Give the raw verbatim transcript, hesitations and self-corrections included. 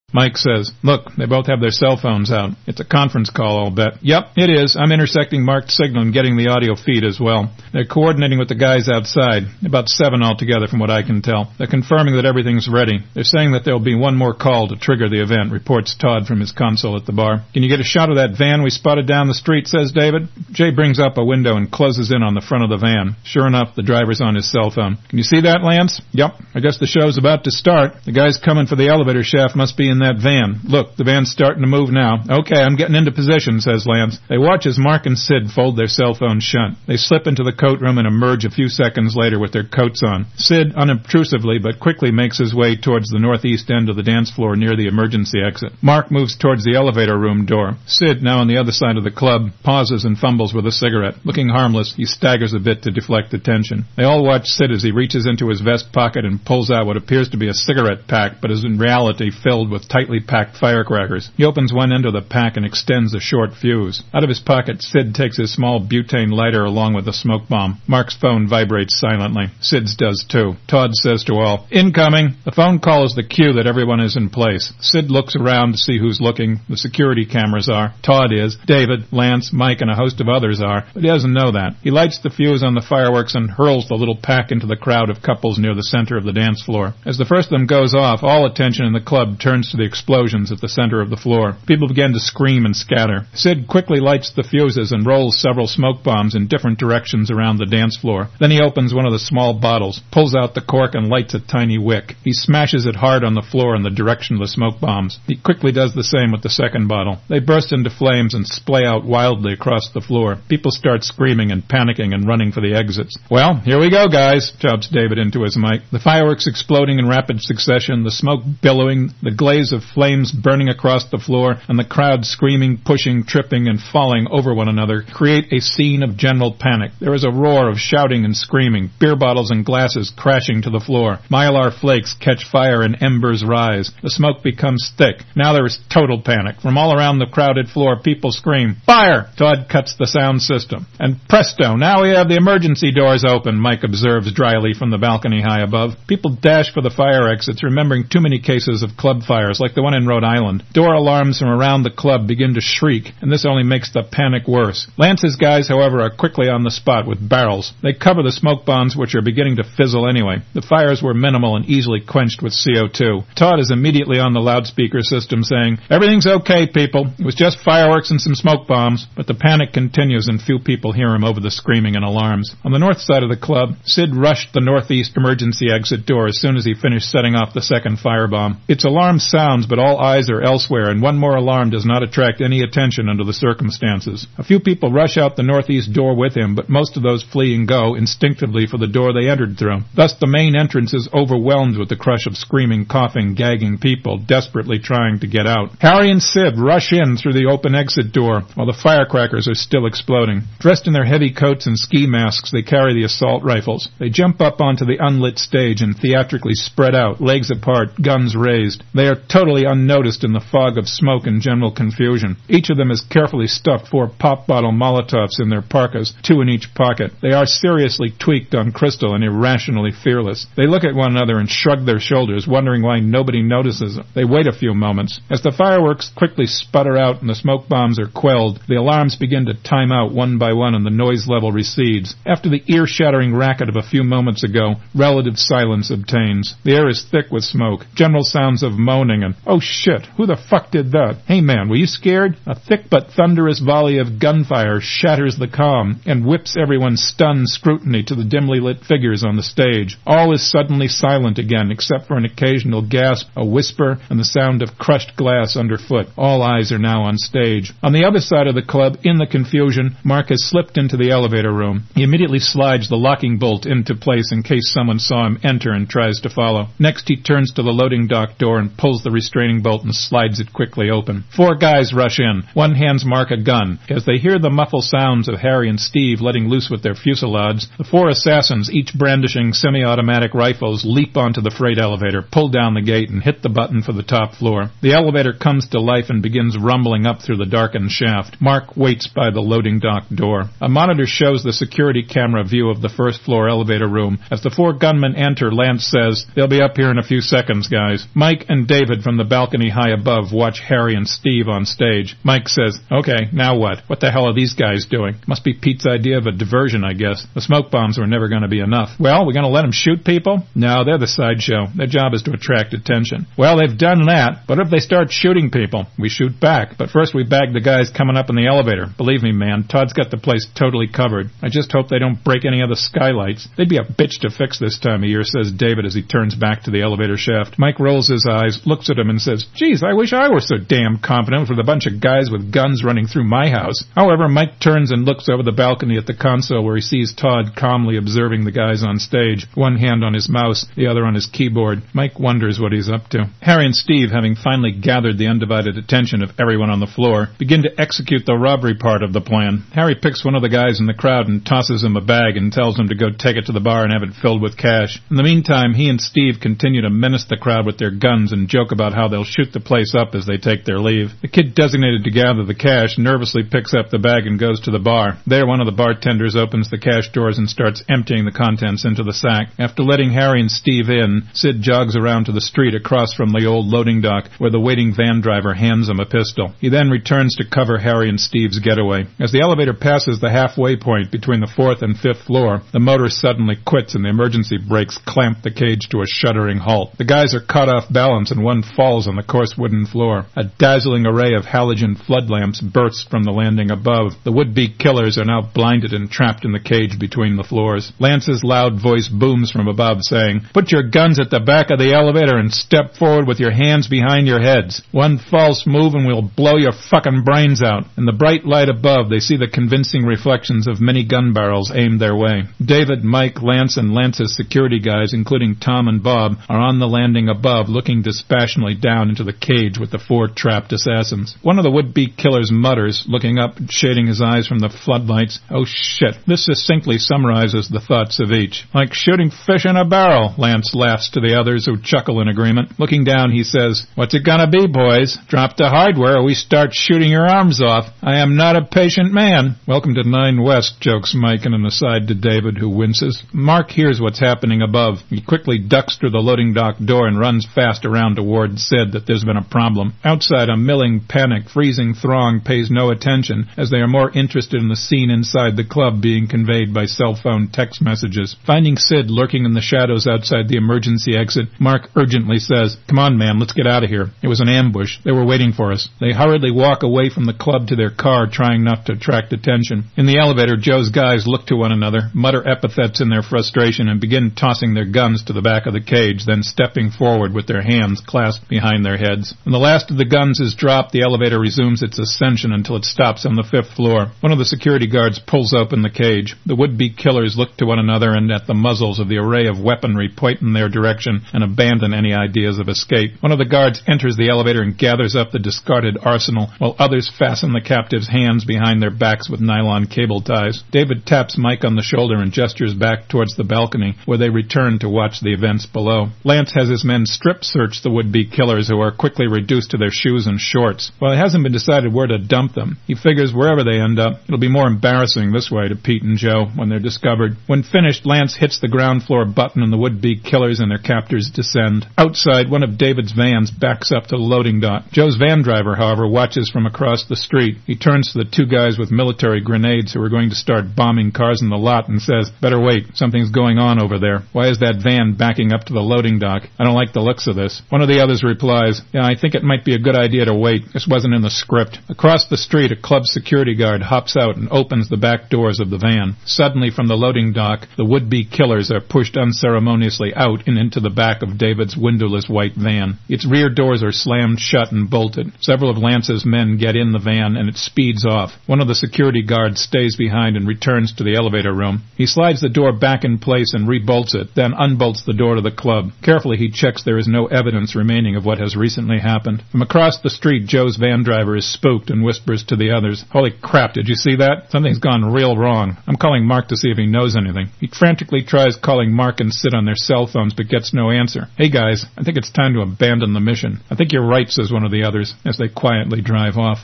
Mike says, look, they both have their cell phones out. It's a conference call, I'll bet. Yep, it is. I'm intersecting marked signal and getting the audio feed as well. They're coordinating with the guys outside. About seven altogether from what I can tell. They're confirming that everything's ready. They're saying that there'll be one more call to trigger the event, reports Todd from his console at the bar. Can you get a shot of that van we spotted down the street, says David. Jay brings up a window and closes in on the front of the van. Sure enough, the driver's on his cell phone. Can you see that, Lance? Yep. I guess the show's about to start. The guys coming for the elevator shaft must be in that van. Look, the van's starting to move now. Okay, I'm getting into position, says Lance. They watch as Mark and Sid fold their cell phones shut. They slip into the coat room and emerge a few seconds later with their coats on. Sid, unobtrusively but quickly, makes his way towards the northeast end of the dance floor near the emergency exit. Mark moves towards the elevator room door. Sid, now on the other side of the club, pauses and fumbles with a cigarette. Looking harmless, he staggers a bit to deflect attention. They all watch Sid as he reaches into his vest pocket and pulls out what appears to be a cigarette pack, but is in reality filled with tightly packed firecrackers. He opens one end of the pack and extends a short fuse. Out of his pocket, Sid takes his small butane lighter along with a smoke bomb. Mark's phone vibrates silently. Sid's does too. Todd says to all, incoming! The phone call is the cue that everyone is in place. Sid looks around to see who's looking. The security cameras are. Todd is. David, Lance, Mike, and a host of others are. But he doesn't know that. He lights the fuse on the fireworks and hurls the little pack into the crowd of couples near the center of the dance floor. As the first of them goes off, all attention in the club turns to the explosions at the center of the floor. People begin to scream and scatter. Sid quickly lights the fuses and rolls several smoke bombs in different directions around the dance floor. Then he opens one of the small bottles, pulls out the cork, and lights a tiny wick. He smashes it hard on the floor in the direction of the smoke bombs. He quickly does the same with the second bottle. They burst into flames and splay out wildly across the floor. People start screaming and panicking and running for the exits. Well, here we go, guys, shouts David into his mic. The fireworks exploding in rapid succession, the smoke billowing, the glaze of flames burning across the floor, and the crowd screaming, pushing, tripping, and falling over one another create a scene of general panic. There is a roar of shouting and screaming, beer bottles and glasses crashing to the floor. Mylar flakes catch fire and embers rise. The smoke becomes thick. Now there is total panic. From all around the crowded floor, people scream, fire! Todd cuts the sound system. And presto, now we have the emergency doors open, Mike observes dryly from the balcony high above. People dash for the fire exits, remembering too many cases of club fires, like the one in Rhode Island. Door alarms from around the club begin to shriek, and this only makes the panic worse. Lance's guys, however, are quickly on the spot with barrels. They cover the smoke bombs, which are beginning to fizzle anyway. The fires were minimal and easily quenched with C O two. Todd is immediately on the loudspeaker system saying, everything's okay, people. It was just fireworks and some smoke bombs. But the panic continues and few people hear him over the screaming and alarms. On the north side of the club, Sid rushed the northeast emergency exit door as soon as he finished setting off the second firebomb. Its alarm sounds, but all eyes are elsewhere, and one more alarm does not attract any attention under the circumstances. A few people rush out the northeast door with him, but most of those flee and go instinctively for the door they entered through. Thus the main entrance is overwhelmed with the crush of screaming, coughing, gagging people desperately trying to get out. Harry and Sid rush in through the open exit door while the firecrackers are still exploding. Dressed in their heavy coats and ski masks, they carry the assault rifles. They jump up onto the unlit stage and theatrically spread out, legs apart, guns raised. They are totally unnoticed in the fog of smoke and general confusion. Each of them has carefully stuffed four pop bottle Molotovs in their parkas, two in each pocket. They are seriously tweaked on crystal and irrationally fearless. They look at one another and shrug their shoulders, wondering why nobody notices them. They wait a few moments. As the fireworks quickly sputter out and the smoke bombs are quelled, the alarms begin to time out one by one and the noise level recedes. After the ear-shattering racket of a few moments ago, relative silence obtains. The air is thick with smoke, general sounds of moaning and, oh shit, who the fuck did that? Hey man, were you scared? A thick but thunderous volley of gunfire shatters the calm and whips everyone's stunned scrutiny to the dimly lit figures on the stage. All is suddenly silent again, except for an occasional gasp, a whisper, and the sound of crushed glass underfoot. All eyes are now on stage. On the other side of the club, in the confusion, Mark has slipped into the elevator room. He immediately slides the locking bolt into place in case someone saw him enter and tries to follow. Next, he turns to the loading dock door and pulls the restraining bolt and slides it quickly open. Four guys rush in. One hands Mark a gun. As they hear the muffled sounds of Harry and Steve letting loose with their fusillades, the four assassins, each brandishing semi-automatic rifles, leap onto the freight elevator, pull down the gate, and hit the button for the top floor. The elevator comes to life and begins rumbling up through the darkened shaft. Mark waits by the loading dock door. A monitor shows the security camera view of the first floor elevator room. As the four gunmen enter, Lance says, "They'll be up here in a few seconds, guys." Mike and David David from the balcony high above watch Harry and Steve on stage. Mike says, "Okay, now what? What the hell are these guys doing? Must be Pete's idea of a diversion, I guess. The smoke bombs were never going to be enough. Well, we're going to let them shoot people? No, they're the sideshow. Their job is to attract attention. Well, they've done that, but if they start shooting people, we shoot back. But first we bag the guys coming up in the elevator. Believe me, man, Todd's got the place totally covered. I just hope they don't break any of the skylights. They'd be a bitch to fix this time of year," says David as he turns back to the elevator shaft. Mike rolls his eyes, looks at him, and says, "Geez, I wish I were so damn confident with a bunch of guys with guns running through my house." However, Mike turns and looks over the balcony at the console where he sees Todd calmly observing the guys on stage, one hand on his mouse, the other on his keyboard. Mike wonders what he's up to. Harry and Steve, having finally gathered the undivided attention of everyone on the floor, begin to execute the robbery part of the plan. Harry picks one of the guys in the crowd and tosses him a bag and tells him to go take it to the bar and have it filled with cash. In the meantime, he and Steve continue to menace the crowd with their guns and joke about how they'll shoot the place up as they take their leave. The kid designated to gather the cash nervously picks up the bag and goes to the bar. There, one of the bartenders opens the cash doors and starts emptying the contents into the sack. After letting Harry and Steve in, Sid jogs around to the street across from the old loading dock where the waiting van driver hands him a pistol. He then returns to cover Harry and Steve's getaway. As the elevator passes the halfway point between the fourth and fifth floor, the motor suddenly quits and the emergency brakes clamp the cage to a shuddering halt. The guys are caught off balance and one falls on the coarse wooden floor. A dazzling array of halogen flood lamps bursts from the landing above. The would-be killers are now blinded and trapped in the cage between the floors. Lance's loud voice booms from above saying, "Put your guns at the back of the elevator and step forward with your hands behind your heads. One false move and we'll blow your fucking brains out." In the bright light above, they see the convincing reflections of many gun barrels aimed their way. David, Mike, Lance, and Lance's security guys, including Tom and Bob, are on the landing above looking dispassionately down into the cage with the four trapped assassins. One of the would-be killers mutters, looking up and shading his eyes from the floodlights, "Oh shit." This succinctly summarizes the thoughts of each. "Like shooting fish in a barrel," Lance laughs to the others, who chuckle in agreement. Looking down, he says, "What's it gonna be, boys? Drop the hardware or we start shooting your arms off. I am not a patient man." "Welcome to Nine West," jokes Mike in an aside to David, who winces. Mark hears what's happening above. He quickly ducks through the loading dock door and runs fast around to warn Sid that there's been a problem. Outside, a milling, panicked, freezing throng pays no attention as they are more interested in the scene inside the club being conveyed by cell phone text messages. Finding Sid lurking in the shadows outside the emergency exit, Mark urgently says, "Come on, man, let's get out of here. It was an ambush. They were waiting for us." They hurriedly walk away from the club to their car, trying not to attract attention. In the elevator, Joe's guys look to one another, mutter epithets in their frustration, and begin tossing their guns to the back of the cage, then stepping forward with their hands clasped behind their heads. When the last of the guns is dropped, the elevator resumes its ascension until it stops on the fifth floor. One of the security guards pulls open the cage. The would-be killers look to one another and at the muzzles of the array of weaponry point in their direction and abandon any ideas of escape. One of the guards enters the elevator and gathers up the discarded arsenal, while others fasten the captives' hands behind their backs with nylon cable ties. David taps Mike on the shoulder and gestures back towards the balcony, where they return to watch the events below. Lance has his men strip search the would-be killers, who are quickly reduced to their shoes and shorts. While it hasn't been decided where to dump them, he figures wherever they end up, it'll be more embarrassing this way to Pete and Joe when they're discovered. When finished, Lance hits the ground floor button and the would-be killers and their captors descend. Outside, one of David's vans backs up to the loading dock. Joe's van driver, however, watches from across the street. He turns to the two guys with military grenades who are going to start bombing cars in the lot and says, "Better wait. Something's going on over there. Why is that van backing up to the loading dock? I don't like the looks of this." One of the others replies, "Yeah, I think it might be a good idea to wait. This wasn't in the script." Across the street, a club security guard hops out and opens the back doors of the van. Suddenly, from the loading dock, the would-be killers are pushed unceremoniously out and into the back of David's windowless white van. Its rear doors are slammed shut and bolted. Several of Lance's men get in the van and it speeds off. One of the security guards stays behind and returns to the elevator room. He slides the door back in place and rebolts it, then unbolts the door to the club. Carefully, he checks there is no evidence remaining of what has recently happened. From across the street, Joe's van driver is spooked and whispers to the others, "Holy crap, did you see that? Something's gone real wrong. I'm calling Mark to see if he knows anything." He frantically tries calling Mark and Sid on their cell phones, but gets no answer. "Hey guys, I think it's time to abandon the mission." "I think you're right," says one of the others, as they quietly drive off.